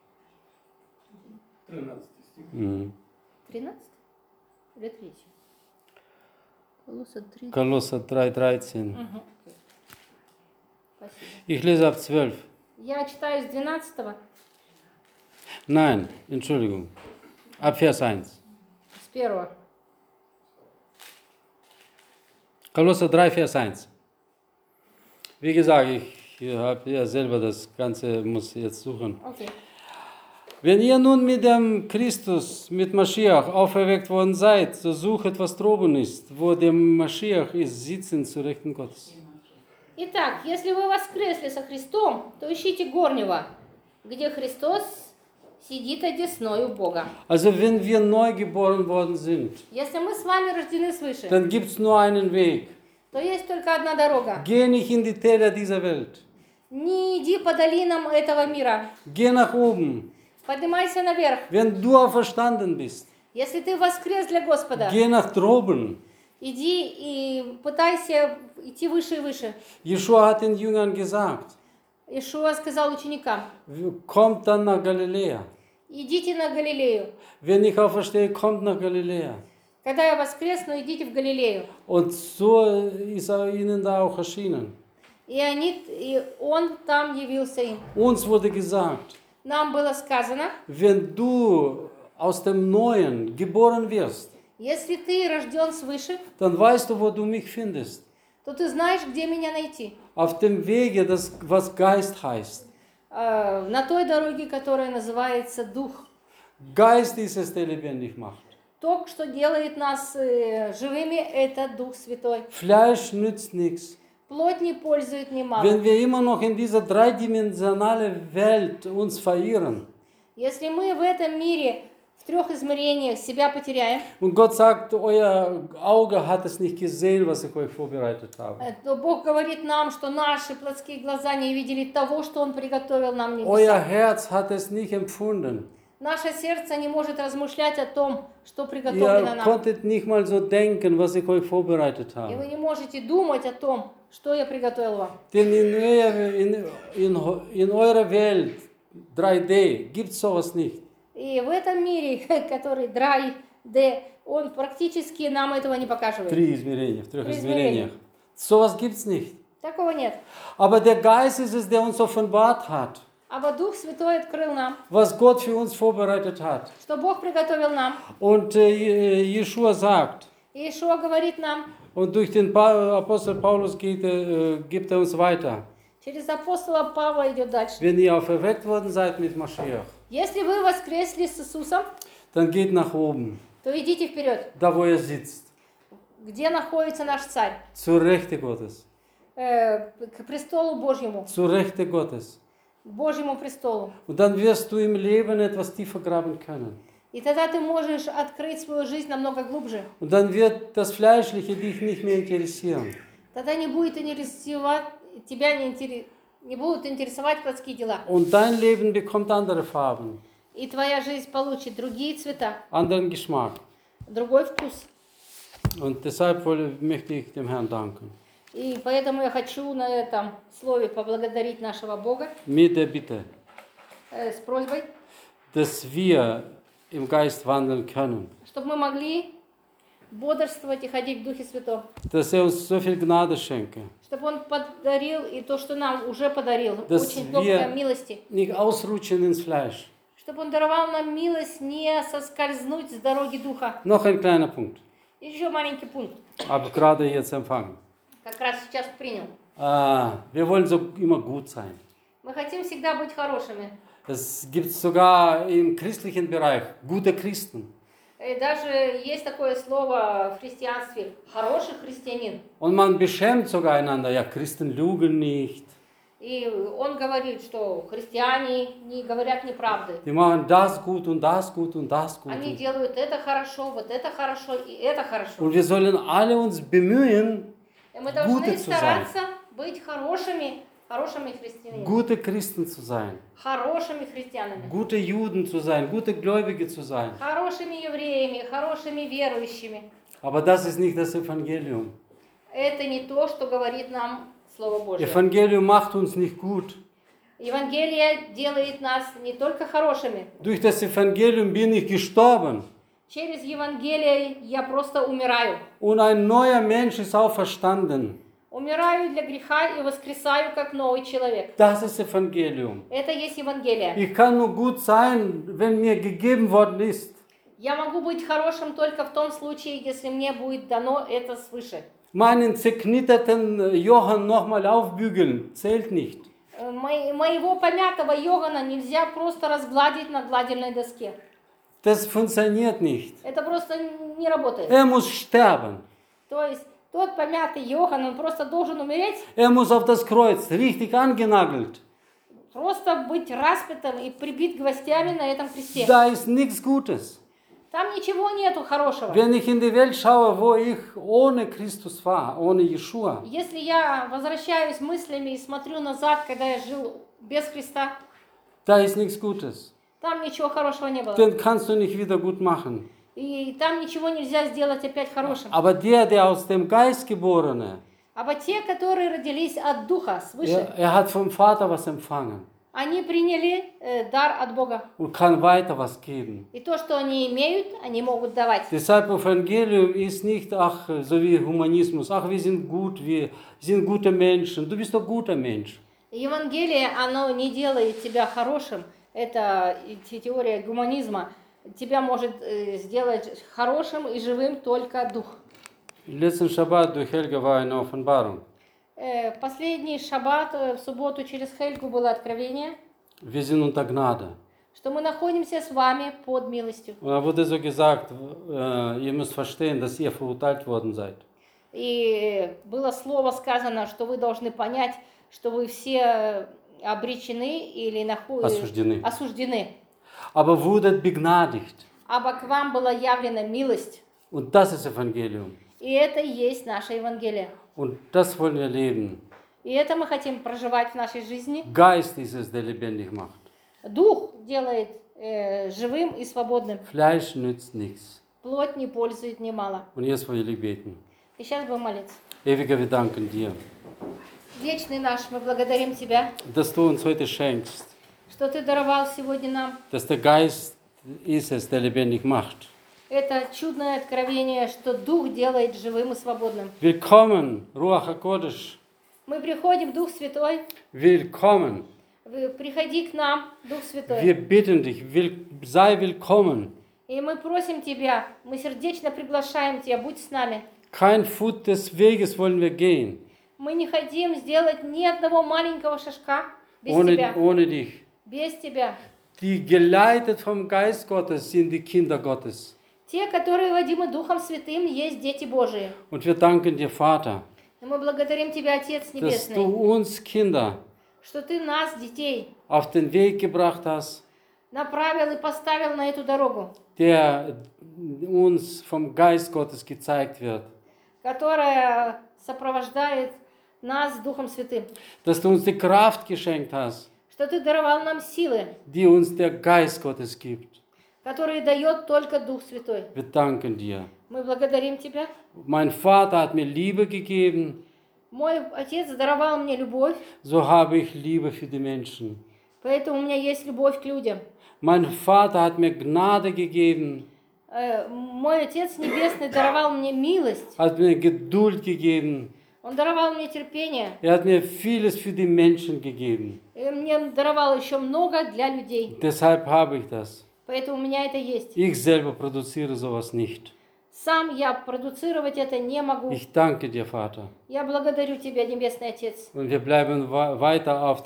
Speaker 3: 13 стих.
Speaker 2: 13? Или 3? Колосса 3.
Speaker 1: Kolosser 3, 13.
Speaker 2: Спасибо.
Speaker 1: Ich lese ab 12.
Speaker 2: Я читаю с 12.
Speaker 1: Nein, Entschuldigung. Ab Vers 1.
Speaker 2: С 1.
Speaker 1: Kolosser 3, Vers 1. Wie gesagt, ich habe ja selber das Ganze, muss jetzt suchen.
Speaker 2: Окей.
Speaker 1: Wenn ihr nun mit dem Christus, mit Maschiach auferweckt worden seid, so suchet, was droben ist, wo der Maschiach ist, sitzen zu Rechten Gottes.
Speaker 2: Итак, если вы воскресли со Христом, то ищите горнего, где Христос сидит одесную Бога.
Speaker 1: Also wenn wir neu geboren worden sind,
Speaker 2: Если мы с вами рождены свыше,
Speaker 1: dann gibt es nur einen Weg.
Speaker 2: то есть только одна дорога.
Speaker 1: Geh nicht in die Täler dieser Welt.
Speaker 2: Не иди по долинам этого мира.
Speaker 1: Geh nach oben.
Speaker 2: Поднимайся наверх.
Speaker 1: Wenn du auferstanden bist,
Speaker 2: Если ты воскрес для Господа,
Speaker 1: geh nach droben.
Speaker 2: иди и пытайся идти выше и выше.
Speaker 1: Jeschua hat den Jüngern gesagt,
Speaker 2: Ишуа сказал ученикам,
Speaker 1: kommt dann nach Galiläa.
Speaker 2: идите на Галилею.
Speaker 1: Wenn ich auferstehe, kommt nach Galiläa.
Speaker 2: Когда я воскресну, идите в Галилею.
Speaker 1: Und so ist er ihnen da auch erschienen.
Speaker 2: И он там явился им.
Speaker 1: Uns wurde gesagt,
Speaker 2: Нам было сказано,
Speaker 1: wenn du aus dem Neuen geboren wirst,
Speaker 2: если ты рожден свыше,
Speaker 1: dann weißt du, wo du mich findest.
Speaker 2: то ты знаешь, где меня найти.
Speaker 1: Auf dem Wege, das, was Geist heißt.
Speaker 2: На той дороге, которая называется Дух.
Speaker 1: Geist ist es, der lebendig macht.
Speaker 2: То, что делает нас живыми, это Дух Святой.
Speaker 1: Fleisch nützt nichts.
Speaker 2: Плоть не пользует немало.
Speaker 1: Wenn wir immer noch in dieser dreidimensionalen Welt uns verirren,
Speaker 2: Если мы в этом мире, в трех измерениях себя потеряем,
Speaker 1: Und Gott sagt, euer Auge hat es nicht gesehen, was ich euch vorbereitet habe.
Speaker 2: то Бог говорит нам, что наши плотские глаза не видели того, что Он приготовил нам в
Speaker 1: Euer
Speaker 2: небесах.
Speaker 1: Herz hat es nicht empfunden.
Speaker 2: Наше сердце не может размышлять о том, что приготовлено
Speaker 1: Ihr
Speaker 2: нам.
Speaker 1: konntet nicht mal so denken, was ich euch vorbereitet
Speaker 2: И вы
Speaker 1: habe.
Speaker 2: не можете думать о том, что я приготовил вам.
Speaker 1: Denn in eurer Welt 3D gibt es sowas nicht.
Speaker 2: И в этом мире, который 3D, он практически нам этого не показывает.
Speaker 1: В трех измерениях. Sowas gibt es nicht.
Speaker 2: Такого нет.
Speaker 1: Aber der Geist ist es, der uns offenbart hat,
Speaker 2: А Дух Святой открыл нам,
Speaker 1: was Gott für uns vorbereitet hat.
Speaker 2: что Бог приготовил нам.
Speaker 1: Und Jeschua sagt,
Speaker 2: И Ишуа говорит нам,
Speaker 1: und durch den Apostel Paulus gibt uns weiter.
Speaker 2: через апостола Павла идет дальше.
Speaker 1: Wenn ihr auferweckt worden seid mit Mashiach,
Speaker 2: Если вы воскресли с Иисусом,
Speaker 1: dann geht nach oben,
Speaker 2: то идите вперед.
Speaker 1: da wo er sitzt,
Speaker 2: Где находится наш царь?
Speaker 1: zur Rechte Gottes,
Speaker 2: К престолу Божьему,
Speaker 1: zur Rechte Gottes.
Speaker 2: к Божьему престолу.
Speaker 1: Und dann wirst du im Leben etwas tiefer graben können.
Speaker 2: И тогда ты можешь открыть свою жизнь намного глубже.
Speaker 1: Und dann wird das Fleischliche dich nicht mehr interessieren.
Speaker 2: Тогда не будет интересовать тебя, не будут интересовать плотские дела.
Speaker 1: Und dein Leben bekommt andere Farben,
Speaker 2: И твоя жизнь получит другие цвета,
Speaker 1: anderen Geschmack.
Speaker 2: другой вкус.
Speaker 1: Und deshalb möchte ich dem Herrn danken.
Speaker 2: И поэтому я хочу на этом слове поблагодарить нашего Бога
Speaker 1: Mit der Bitte,
Speaker 2: с просьбой,
Speaker 1: dass wir im Geist wandeln können,
Speaker 2: чтобы мы могли бодрствовать и ходить в Духе Святом.
Speaker 1: dass er uns so viel Gnade schenke,
Speaker 2: Чтобы Он подарил и то, что нам уже подарил,
Speaker 1: Das
Speaker 2: очень много
Speaker 1: wir-
Speaker 2: милости.
Speaker 1: nicht ausrutschen ins Fleisch.
Speaker 2: Чтобы Он даровал нам милость не соскользнуть с дороги Духа.
Speaker 1: Noch ein kleiner Punkt,
Speaker 2: И еще маленький пункт,
Speaker 1: aber gerade jetzt empfangen.
Speaker 2: как раз сейчас принял.
Speaker 1: Wir wollen so immer gut sein.
Speaker 2: Мы хотим всегда быть хорошими.
Speaker 1: Es gibt sogar im christlichen Bereich gute Christen.
Speaker 2: И даже есть такое слово в христианстве «хороший христианин».
Speaker 1: Und man beschämt sogar einander. Ja, Christen lügen nicht.
Speaker 2: И он говорит, что христиане не говорят неправды.
Speaker 1: Die machen das gut und das gut und das gut.
Speaker 2: Они делают это хорошо, вот это хорошо и это хорошо.
Speaker 1: Und wir sollen alle uns bemühen,
Speaker 2: И мы должны
Speaker 1: gute zu sein.
Speaker 2: стараться быть хорошими христианами.
Speaker 1: gute Christen zu sein,
Speaker 2: Хорошими христианами.
Speaker 1: gute Juden zu sein, gute Gläubige zu sein.
Speaker 2: Хорошими евреями, хорошими верующими.
Speaker 1: Aber das ist nicht das Evangelium.
Speaker 2: Это не то, что говорит нам Слово Божье.
Speaker 1: Evangelium macht uns nicht gut.
Speaker 2: Евангелие делает нас не только хорошими.
Speaker 1: Durch das Evangelium bin ich gestorben
Speaker 2: Через Евангелие я просто умираю.
Speaker 1: und ein neuer Mensch ist auferstanden.
Speaker 2: Умираю для греха и воскресаю как новый человек.
Speaker 1: Das ist Evangelium.
Speaker 2: Это есть Евангелие.
Speaker 1: Ich kann nur gut sein, wenn mir gegeben worden ist.
Speaker 2: Я могу быть хорошим только в том случае, если мне будет дано это свыше.
Speaker 1: Meinen zerknitterten Johann nochmal aufbügeln, zählt nicht.
Speaker 2: Моего помятого Йогана нельзя просто разгладить на гладильной доске.
Speaker 1: Das funktioniert nicht.
Speaker 2: Это просто не работает.
Speaker 1: Er muss sterben.
Speaker 2: То есть тот помятый Йохан, он просто должен умереть,
Speaker 1: Er muss auf das Kreuz, richtig angenagelt.
Speaker 2: просто быть распятым и прибит гвоздями на этом кресте.
Speaker 1: Da ist nichts Gutes.
Speaker 2: Там ничего нету хорошего.
Speaker 1: Wenn ich in die Welt schaue, wo ich ohne Christus war, ohne Jeschua,
Speaker 2: Если я возвращаюсь мыслями и смотрю назад, когда я жил без Христа,
Speaker 1: da ist nichts Gutes.
Speaker 2: там ничего хорошего не было.
Speaker 1: Den kannst du nicht wieder gut machen.
Speaker 2: И там ничего нельзя сделать опять хорошим.
Speaker 1: Aber der aus dem Geist geborene,
Speaker 2: А вот те, которые родились от Духа, свыше,
Speaker 1: er hat vom Vater was empfangen
Speaker 2: они приняли дар от Бога.
Speaker 1: und kann weiter was geben.
Speaker 2: И то, что они имеют, они могут давать.
Speaker 1: Deshalb Evangelium ist nicht, ach, so wie Humanismus, ach, wir sind gut, wir sind gute Menschen. Du bist doch guter Mensch.
Speaker 2: Евангелие, оно не делает тебя хорошим. Это теория гуманизма. Тебя может сделать хорошим и живым только Дух.
Speaker 1: Letzten Schabbat durch Helga war eine Offenbarung.
Speaker 2: В последний шаббат, в субботу через Хельгу было откровение,
Speaker 1: Wir sind unter Gnade.
Speaker 2: что мы находимся с вами под милостью.
Speaker 1: Und da wurde so gesagt, ihr müsst verstehen, dass ihr verurteilt worden seid.
Speaker 2: И было слово сказано, что вы должны понять, что вы все обречены или
Speaker 1: Осуждены.
Speaker 2: осуждены.
Speaker 1: Aber wurdet begnadigt.
Speaker 2: к вам была явлена милость.
Speaker 1: Und das ist Evangelium.
Speaker 2: И это и есть наше Евангелие.
Speaker 1: Und das wollen wir leben.
Speaker 2: И это мы хотим проживать в нашей жизни.
Speaker 1: Geist ist es, der lebendig macht.
Speaker 2: Дух делает живым и свободным.
Speaker 1: Fleisch nützt nichts.
Speaker 2: Плоть не пользует немало.
Speaker 1: Und jetzt will ich beten.
Speaker 2: И сейчас будем молиться.
Speaker 1: Ewiger, wir danken dir,
Speaker 2: Вечный наш, мы благодарим Тебя,
Speaker 1: dass du uns heute schenkst,
Speaker 2: что Ты даровал сегодня нам
Speaker 1: dass der Geist ist es, der lebendig macht.
Speaker 2: это чудное откровение, что Дух делает живым и свободным.
Speaker 1: Willkommen, Ruach HaKodesh.
Speaker 2: Мы приходим, Дух Святой,
Speaker 1: Willkommen.
Speaker 2: приходи к нам, Дух Святой.
Speaker 1: Wir bitten dich, sei willkommen.
Speaker 2: И мы просим Тебя, мы сердечно приглашаем Тебя, будь с нами.
Speaker 1: Kein Fuß des Weges wollen wir gehen,
Speaker 2: Мы не хотим сделать ни одного маленького шажка без Тебя.
Speaker 1: ohne dich.
Speaker 2: Без Тебя.
Speaker 1: Die geleitet vom Geist Gottes sind die Kinder Gottes.
Speaker 2: Те, которые водимы Духом Святым, есть дети Божии.
Speaker 1: Und wir danken dir, Vater,
Speaker 2: И мы благодарим Тебя, Отец
Speaker 1: dass du
Speaker 2: Небесный,
Speaker 1: uns Kinder
Speaker 2: что Ты нас, детей,
Speaker 1: auf den Weg gebracht hast,
Speaker 2: направил и поставил на эту дорогу,
Speaker 1: der uns vom Geist Gottes gezeigt wird.
Speaker 2: которая сопровождает нас Духом Святым.
Speaker 1: Dass du uns die Kraft geschenkt hast,
Speaker 2: Что Ты даровал нам силы,
Speaker 1: die uns der Geist Gottes gibt.
Speaker 2: которые дает только Дух Святой.
Speaker 1: Wir danken dir.
Speaker 2: Мы благодарим Тебя.
Speaker 1: Mein Vater hat mir Liebe gegeben,
Speaker 2: Мой Отец даровал мне любовь,
Speaker 1: so habe ich Liebe für die Menschen.
Speaker 2: поэтому у меня есть любовь к людям.
Speaker 1: Mein Vater hat mir Gnade gegeben,
Speaker 2: Мой Отец Небесный даровал мне милость,
Speaker 1: hat mir Geduld gegeben.
Speaker 2: Он даровал мне терпение,
Speaker 1: Er hat mir vieles für die Menschen gegeben.
Speaker 2: и мне даровал еще много для людей.
Speaker 1: Deshalb habe ich das.
Speaker 2: Поэтому у меня это есть.
Speaker 1: Ich selber produziere sowas nicht.
Speaker 2: Сам я продуцировать это не могу.
Speaker 1: Ich danke dir, Vater.
Speaker 2: Я благодарю Тебя, Небесный Отец.
Speaker 1: Und wir bleiben weiter auf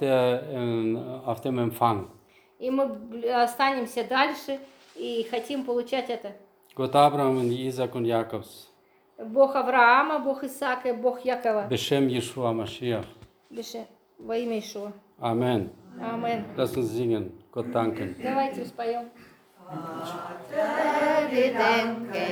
Speaker 1: dem Empfang.
Speaker 2: И мы останемся дальше и хотим получать это.
Speaker 1: Gott Abraham und Isaac und Jakobs.
Speaker 2: Бог Авраама, Бог Исаака и Бог Якова.
Speaker 1: Beshem Yeshua Mashiach.
Speaker 2: Бише, во имя Ишуа.
Speaker 1: Amen.
Speaker 2: Амин.
Speaker 1: Lass uns singen. Gott danken.
Speaker 2: Давайте споем.
Speaker 3: Vater, wir danken